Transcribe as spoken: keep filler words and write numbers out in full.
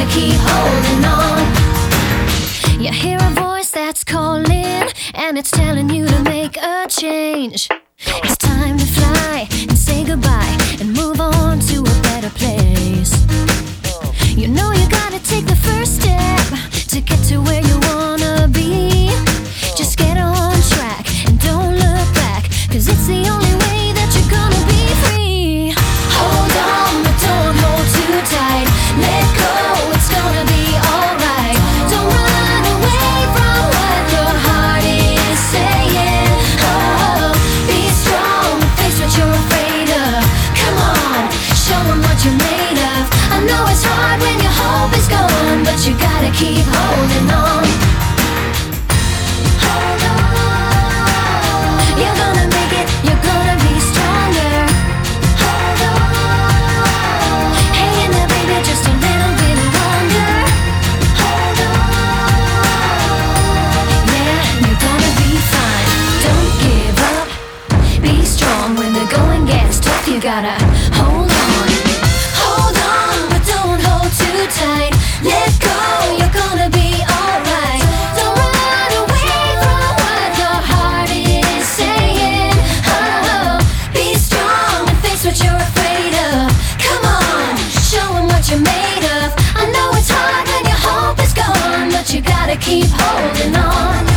keep holding on. You hear a voice that's calling, and it's telling you to make a change. It's time to fly and say goodbye and move on to a better place. You know you gotta take the first step to get to where you wanna be. Just get on track and don't look back, 'cause it's the only way that you're gonna be free. Hold on, but don't hold too tight. Let go, it's gonna be alright. Don't run away from what your heart is saying. Oh, be strong, face what you're afraid of. Come on, show them what you're made of. I know it's hard when your hope is gone, but you gotta keep holding on. Hold on, you're gonna make it, you're gonna be stronger. Hold on, hang in there baby, just a little bit longer. Hold on, yeah, you're gonna be fine. Don't give up, be strong when the going gets tough. You gotta hold on. Hold on, but don't hold too tight. Let go, you're gonna be alright. Don't run away from what your heart is saying. Oh, be strong and face what you're afraid of. Come on, show them what you're made of. I know it's hard when your hope is gone, but you gotta keep holding on.